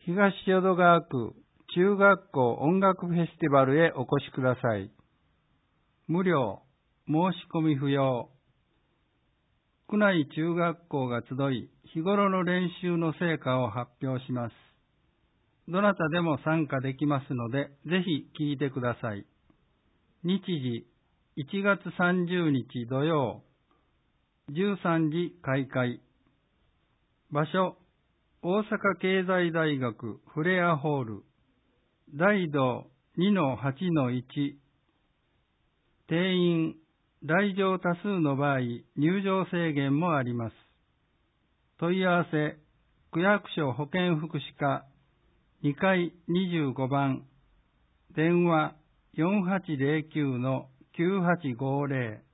東淀川区中学校音楽フェスティバルへお越しください。無料、申し込み不要。区内中学校が集い、日頃の練習の成果を発表します。どなたでも参加できますので、ぜひ聞いてください。日時、1月30日土曜、13時開会。場所、大阪経済大学フレアホール、大道 2-8-1。定員、来場多数の場合、入場制限もあります。問い合わせ、区役所保健福祉課2階25番、電話 4809-9850